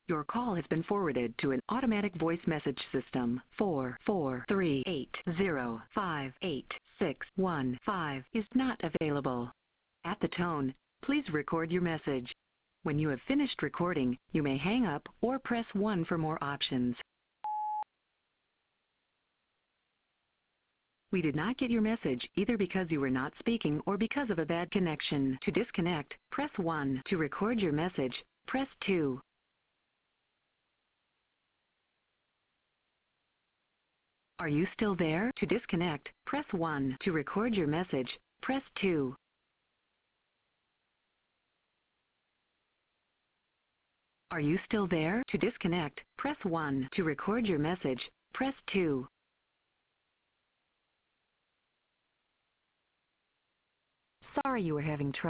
Your call has been forwarded to an automatic voice message system. 44380586615 is not available. At the tone, please record your message. When you have finished recording, you may hang up or press 1 for more options. We did not get your message either because you were not speaking or because of a bad connection. To disconnect, press 1. To record your message, press 2. Are you still there? To disconnect, press 1. To record your message, press 2. Are you still there? To disconnect, press 1. To record your message, press 2. Sorry you were having trouble.